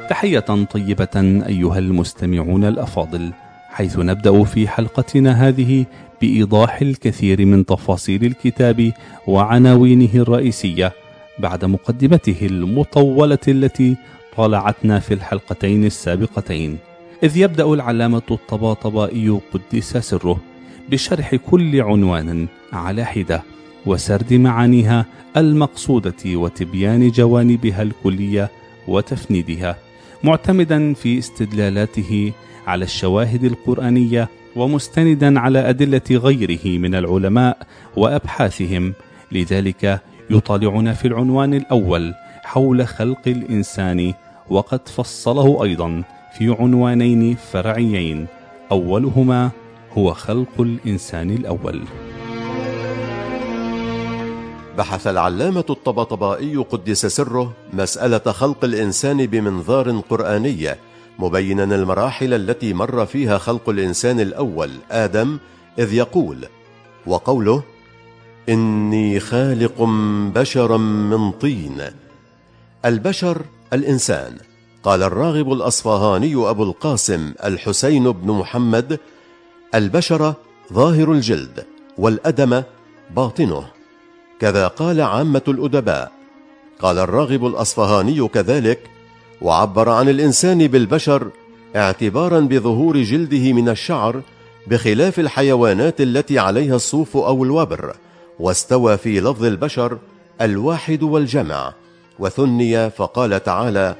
تحية طيبة أيها المستمعون الأفاضل، حيث نبدأ في حلقتنا هذه بإيضاح الكثير من تفاصيل الكتاب وعناوينه الرئيسية بعد مقدمته المطولة التي طالعتنا في الحلقتين السابقتين، إذ يبدأ العلامة الطباطبائي قدس سره بشرح كل عنوان على حدة وسرد معانيها المقصودة وتبيان جوانبها الكلية وتفنيدها، معتمدا في استدلالاته على الشواهد القرآنية ومستندا على أدلة غيره من العلماء وأبحاثهم. لذلك يطالعنا في العنوان الأول حول خلق الإنسان، وقد فصله أيضا في عنوانين فرعيين، أولهما هو خلق الإنسان الأول. بحث العلامة الطباطبائي قدس سره مسألة خلق الإنسان بمنظار قرآني، مبينا المراحل التي مر فيها خلق الإنسان الأول آدم، إذ يقول: وقوله إني خالق بشرا من طين. البشر الإنسان. قال الراغب الأصفهاني أبو القاسم الحسين بن محمد: البشر ظاهر الجلد، والأدم باطنه. كذا قال عامة الأدباء. قال الراغب الأصفهاني كذلك، وعبر عن الإنسان بالبشر اعتبارا بظهور جلده من الشعر، بخلاف الحيوانات التي عليها الصوف أو الوبر، واستوى في لفظ البشر الواحد والجمع، وثني فقال تعالى: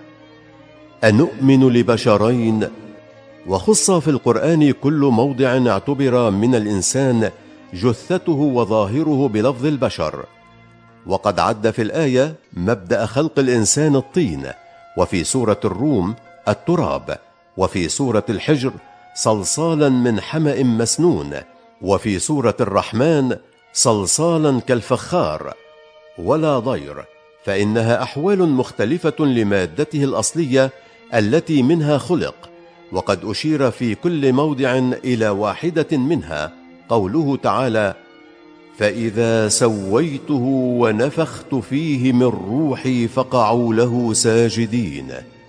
أنؤمن لبشرين. وخص في القرآن كل موضع اعتبر من الإنسان جثته وظاهره بلفظ البشر، وقد عد في الآية مبدأ خلق الإنسان الطين، وفي سورة الروم التراب، وفي سورة الحجر صلصالا من حمأ مسنون، وفي سورة الرحمن صلصالا كالفخار. ولا ضير، فإنها أحوال مختلفة لمادته الأصلية التي منها خلق، وقد أشير في كل موضع إلى واحدة منها، قوله تعالى: فإذا سويته ونفخت فيه من روحي فقعوا له ساجدين.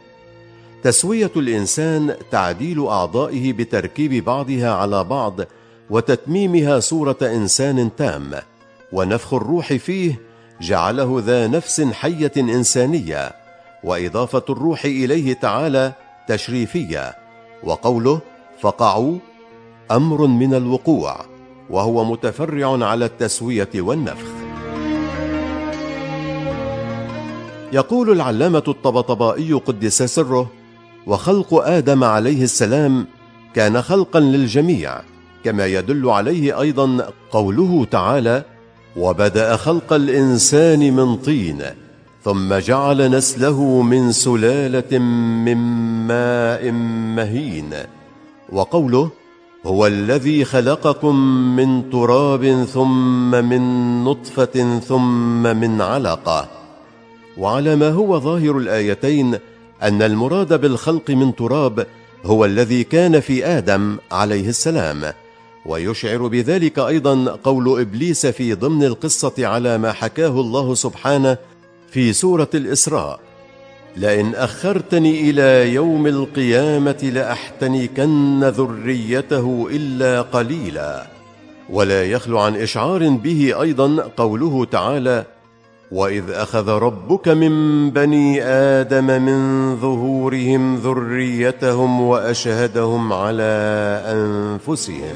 تسوية الإنسان تعديل أعضائه بتركيب بعضها على بعض وتتميمها صورة إنسان تام، ونفخ الروح فيه جعله ذا نفس حية إنسانية، وإضافة الروح إليه تعالى تشريفية. وقوله فقعوا أمر من الوقوع، وهو متفرع على التسوية والنفخ. يقول العلامة الطباطبائي قدس سره: وخلق آدم عليه السلام كان خلقا للجميع، كما يدل عليه أيضا قوله تعالى: وبدأ خلق الإنسان من طين ثم جعل نسله من سلالة من ماء مهين. وقوله هو الذي خلقكم من تراب ثم من نطفة ثم من علقة. وعلى ما هو ظاهر الآيتين أن المراد بالخلق من تراب هو الذي كان في آدم عليه السلام، ويشعر بذلك أيضا قول إبليس في ضمن القصة على ما حكاه الله سبحانه في سورة الإسراء: لئن أخرتني إلى يوم القيامة لأحتنكن ذريته إلا قليلا. ولا يخلو عن إشعار به أيضا قوله تعالى: وإذ أخذ ربك من بني آدم من ظهورهم ذريتهم وأشهدهم على أنفسهم.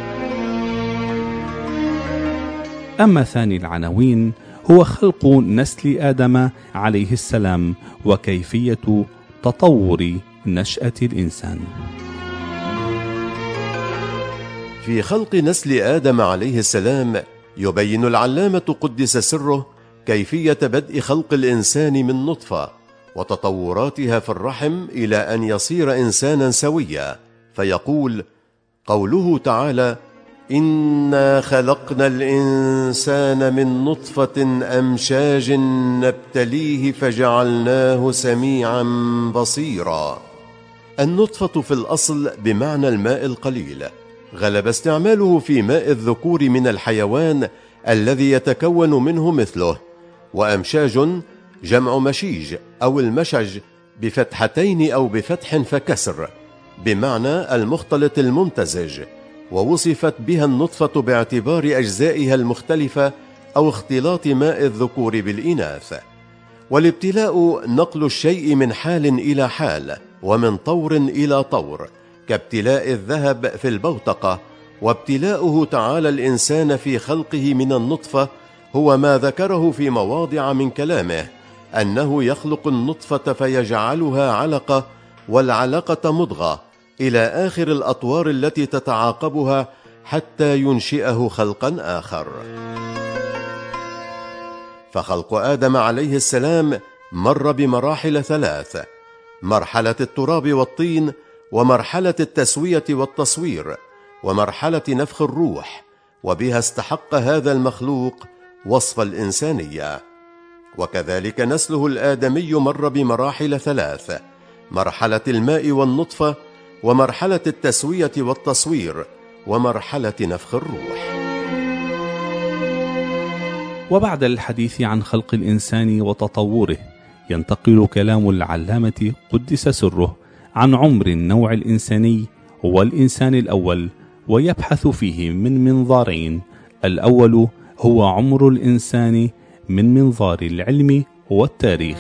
أما ثاني العناوين هو خلق نسل آدم عليه السلام وكيفية تطور نشأة الإنسان. في خلق نسل آدم عليه السلام يبين العلامة قدس سره كيفية بدء خلق الإنسان من نطفة، وتطوراتها في الرحم إلى أن يصير إنسانا سويا، فيقول قوله تعالى: إنا خلقنا الإنسان من نطفة أمشاج نبتليه فجعلناه سميعا بصيرا. النطفة في الأصل بمعنى الماء القليل، غلب استعماله في ماء الذكور من الحيوان الذي يتكون منه مثله. وأمشاج جمع مشيج أو المشج، بفتحتين أو بفتح فكسر، بمعنى المختلط الممتزج، ووصفت بها النطفة باعتبار أجزائها المختلفة أو اختلاط ماء الذكور بالإناث. والابتلاء نقل الشيء من حال إلى حال ومن طور إلى طور، كابتلاء الذهب في البوتقة. وابتلاؤه تعالى الإنسان في خلقه من النطفة هو ما ذكره في مواضع من كلامه، أنه يخلق النطفة فيجعلها علقة، والعلقة مضغة، إلى آخر الأطوار التي تتعاقبها حتى ينشئه خلقا آخر. فخلق آدم عليه السلام مر بمراحل ثلاث: مرحلة التراب والطين، ومرحلة التسوية والتصوير، ومرحلة نفخ الروح، وبها استحق هذا المخلوق وصف الإنسانية. وكذلك نسله الآدمي مر بمراحل ثلاث: مرحلة الماء والنطفة، ومرحلة التسوية والتصوير، ومرحلة نفخ الروح. وبعد الحديث عن خلق الإنسان وتطوره، ينتقل كلام العلامة قدس سره عن عمر النوع الإنساني والإنسان الأول، ويبحث فيه من منظارين: الأول هو عمر الإنسان من منظار العلم والتاريخ.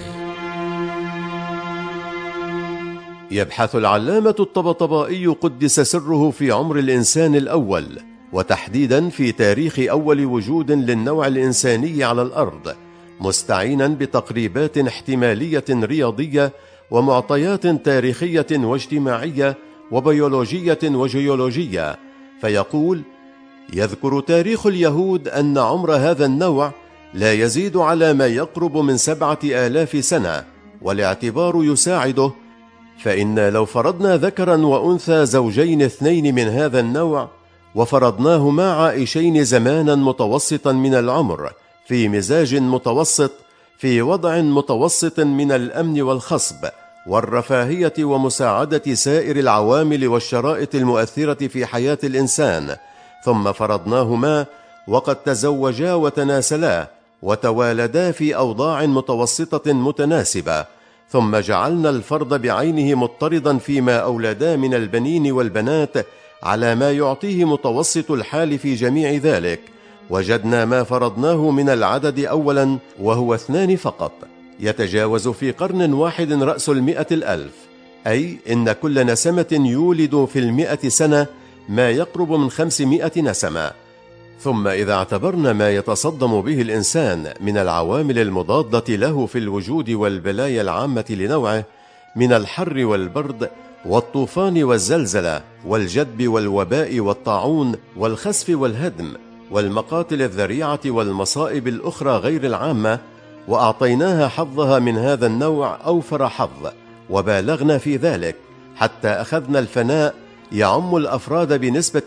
يبحث العلامة الطبطبائي قدس سره في عمر الإنسان الأول، وتحديدا في تاريخ أول وجود للنوع الإنساني على الأرض، مستعينا بتقريبات احتمالية رياضية ومعطيات تاريخية واجتماعية وبيولوجية وجيولوجية. فيقول: يذكر تاريخ اليهود أن عمر هذا النوع لا يزيد على ما يقرب من 7000 سنة، والاعتبار يساعده، فإن لو فرضنا ذكرا وأنثى زوجين اثنين من هذا النوع، وفرضناهما عائشين زمانا متوسطا من العمر في مزاج متوسط، في وضع متوسط من الأمن والخصب والرفاهية ومساعدة سائر العوامل والشرائط المؤثرة في حياة الإنسان، ثم فرضناهما وقد تزوجا وتناسلا وتوالدا في أوضاع متوسطة متناسبة، ثم جعلنا الفرد بعينه مضطردا فيما أولدا من البنين والبنات على ما يعطيه متوسط الحال في جميع ذلك، وجدنا ما فرضناه من العدد أولا وهو 2 فقط، يتجاوز في قرن واحد رأس 100,000، أي إن كل نسمة يولد في 100 سنة ما يقرب من 500 نسمة. ثم إذا اعتبرنا ما يتصدم به الإنسان من العوامل المضادة له في الوجود والبلايا العامة لنوعه، من الحر والبرد والطوفان والزلزلة والجدب والوباء والطاعون والخسف والهدم والمقاتل الذريعة والمصائب الأخرى غير العامة، وأعطيناها حظها من هذا النوع أوفر حظ، وبالغنا في ذلك حتى أخذنا الفناء يعم الأفراد بنسبة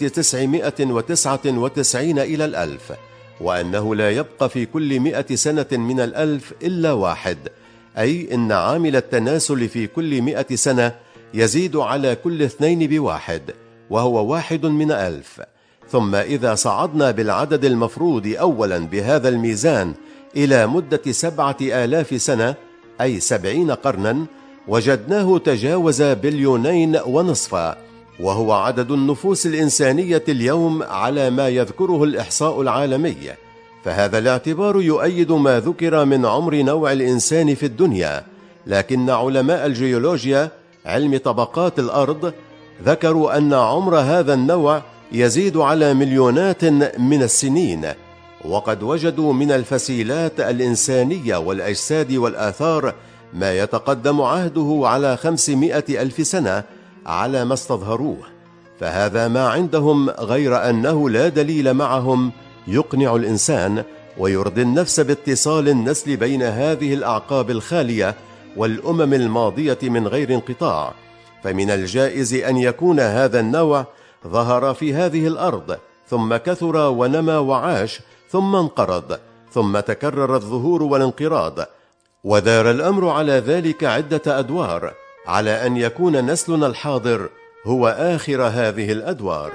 999 إلى 1000، وأنه لا يبقى في كل 100 سنة من 1000 إلا واحد، أي إن عامل التناسل في كل 100 سنة يزيد على كل 2 بواحد، وهو 1 من 1000. ثم إذا صعدنا بالعدد المفروض أولا بهذا الميزان إلى مدة 7000 سنة، أي 70 قرنا، وجدناه تجاوز 2.5 بليون، وهو عدد النفوس الإنسانية اليوم على ما يذكره الإحصاء العالمي. فهذا الاعتبار يؤيد ما ذكر من عمر نوع الإنسان في الدنيا، لكن علماء الجيولوجيا علم طبقات الأرض ذكروا أن عمر هذا النوع يزيد على مليونات من السنين، وقد وجدوا من الفسيلات الإنسانية والأجساد والآثار ما يتقدم عهده على 500,000 سنة على ما استظهروه. فهذا ما عندهم، غير أنه لا دليل معهم يقنع الإنسان ويرضي النفس باتصال النسل بين هذه الأعقاب الخالية والأمم الماضية من غير انقطاع. فمن الجائز أن يكون هذا النوع ظهر في هذه الأرض، ثم كثر ونمى وعاش، ثم انقرض، ثم تكرر الظهور والانقراض، ودار الأمر على ذلك عدة أدوار، على أن يكون نسلنا الحاضر هو آخر هذه الأدوار.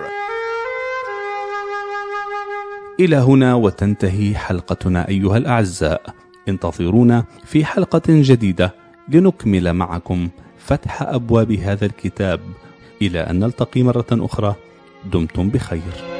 إلى هنا وتنتهي حلقتنا أيها الأعزاء. انتظرونا في حلقة جديدة لنكمل معكم فتح أبواب هذا الكتاب. إلى أن نلتقي مرة أخرى، دمتم بخير.